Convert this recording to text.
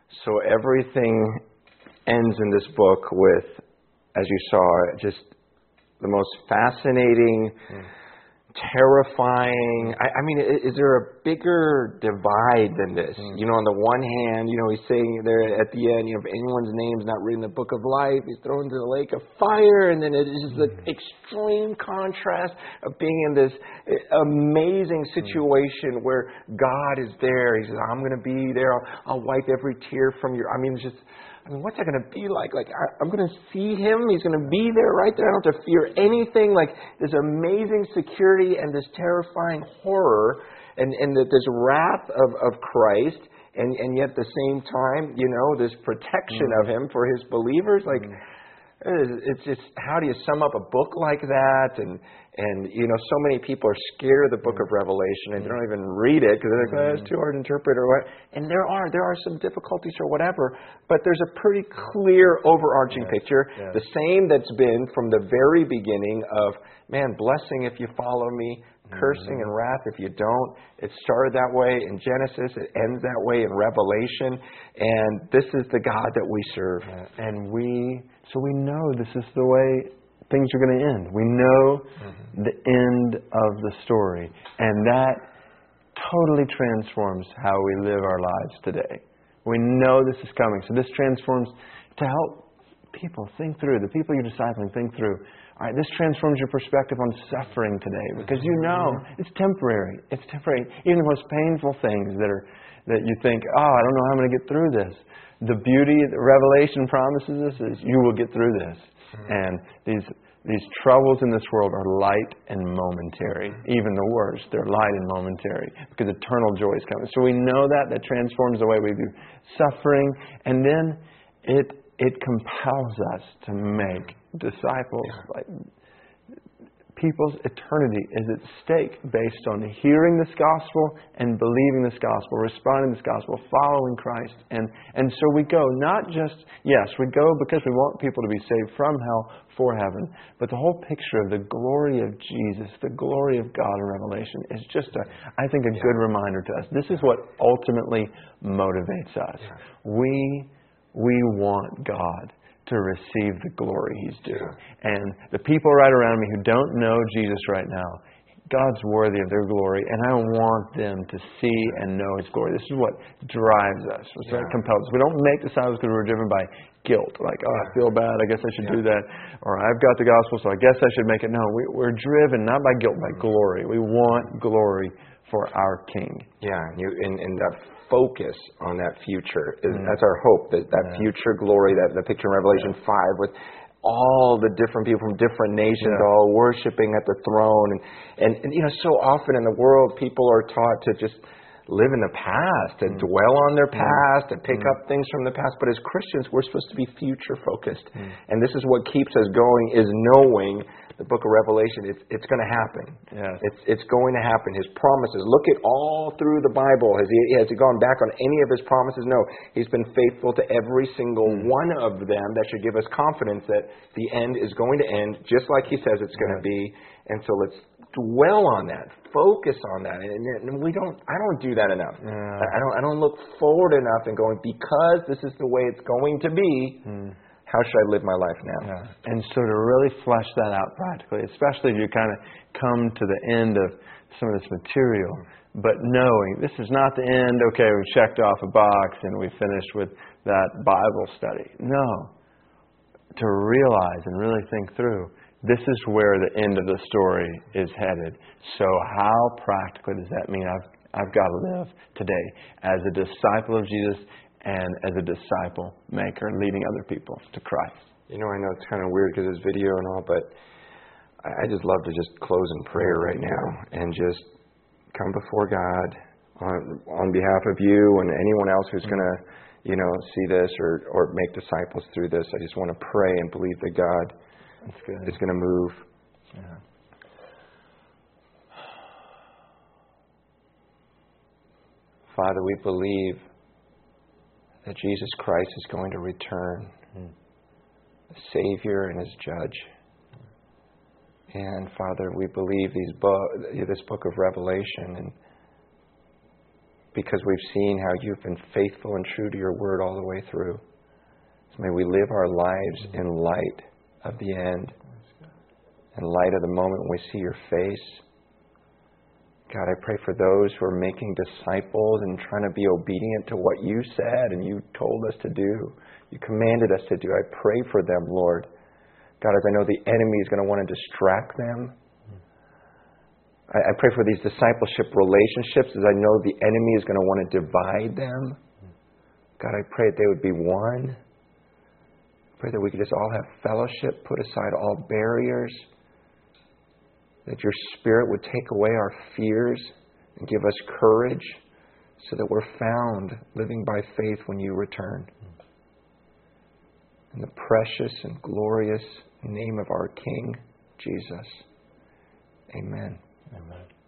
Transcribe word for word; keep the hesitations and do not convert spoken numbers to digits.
So everything ends in this book with, as you saw, just the most fascinating, mm. terrifying. I, I mean, is, is there a bigger divide than this? Mm. You know, on the one hand, you know, he's saying there at the end, you know, if anyone's name's not written in the book of life, he's thrown into the lake of fire. And then it is the mm. extreme contrast of being in this amazing situation mm. where God is there. He says, I'm going to be there. I'll, I'll wipe every tear from your... I mean, it's just... I mean, what's that going to be like? Like, I, I'm going to see him. He's going to be there right there. I don't have to fear anything. Like, this amazing security and this terrifying horror and, and the, this wrath of, of Christ. And, and yet at the same time, you know, this protection mm. of him for his believers. Like, mm. it's just, how do you sum up a book like that? And, and you know, so many people are scared of the book of Revelation and they don't even read it because they're like, oh, it's too hard to interpret or what. And there are, there are some difficulties or whatever, but there's a pretty clear overarching yes, picture. Yes. The same that's been from the very beginning of, man, blessing if you follow me, cursing mm-hmm. and wrath if you don't. It started that way in Genesis. It ends that way in Revelation. And this is the God that we serve. Yeah. And we, so we know this is the way things are going to end. We know mm-hmm. the end of the story. And that totally transforms how we live our lives today. We know this is coming. So this transforms to help people think through, the people you're discipling think through. All right, this transforms your perspective on suffering today because you know it's temporary. It's temporary. Even the most painful things that are that you think, oh, I don't know how I'm going to get through this. The beauty that Revelation promises us is you will get through this. And these these troubles in this world are light and momentary. Even the worst, they're light and momentary because eternal joy is coming. So we know that. That transforms the way we view suffering. And then it it compels us to make disciples. Like, people's eternity is at stake based on hearing this gospel and believing this gospel, responding to this gospel, following Christ. And, and so we go, not just, yes, we go because we want people to be saved from hell for heaven, but the whole picture of the glory of Jesus, the glory of God in Revelation is just, a, I think, a good reminder to us. This is what ultimately motivates us. We, we want God to receive the glory He's due. Yeah. And the people right around me who don't know Jesus right now, God's worthy of their glory, and I want them to see and know His glory. This is what drives us. It's yeah. what compels us. We don't make disciples because we're driven by guilt. Like, oh, I feel bad, I guess I should yeah. do that. Or I've got the gospel, so I guess I should make it. No, we, we're driven not by guilt, by glory. We want glory for our King. Yeah, and, you, and, and that focus on that future, is, mm. that's our hope, that, that yeah. future glory, that the picture in Revelation yeah. five with all the different people from different nations yeah. all worshiping at the throne. And, and, and, you know, so often in the world, people are taught to just live in the past, to mm. dwell on their past, mm. to pick mm. up things from the past. But as Christians, we're supposed to be future-focused. Mm. And this is what keeps us going, is knowing the book of Revelation, it's, it's going to happen. Yes. It's, it's going to happen. His promises. Look at all through the Bible. Has he, has he gone back on any of His promises? No. He's been faithful to every single mm. one of them. That should give us confidence that the end is going to end just like He says it's going to be. And so let's dwell on that. Focus on that. And, and we don't, I don't do that enough. Yeah. I don't, I don't look forward enough and going, because this is the way it's going to be, mm. how should I live my life now? Yeah. And so to really flesh that out practically, especially if you kind of come to the end of some of this material, but knowing this is not the end, okay, we've checked off a box and we finished with that Bible study. No. To realize and really think through, this is where the end of the story is headed. So how practically does that mean I've, I've got to live today as a disciple of Jesus and as a disciple maker, leading other people to Christ? You know, I know it's kind of weird because it's video and all, but I just love to just close in prayer right now and just come before God on on behalf of you and anyone else who's going to, you know, see this or, or make disciples through this. I just want to pray and believe that God is going to move. Yeah. Father, we believe that Jesus Christ is going to return, mm. as Savior and as Judge. And Father, we believe these bo- this book of Revelation, and because we've seen how you've been faithful and true to your word all the way through. So may we live our lives in light of the end, in light of the moment when we see your face. God, I pray for those who are making disciples and trying to be obedient to what you said and you told us to do. You commanded us to do. I pray for them, Lord. God, as I know the enemy is going to want to distract them. I, I pray for these discipleship relationships as I know the enemy is going to want to divide them. God, I pray that they would be one. I pray that we could just all have fellowship, put aside all barriers, that your Spirit would take away our fears and give us courage so that we're found living by faith when you return. In the precious and glorious name of our King, Jesus. Amen. Amen.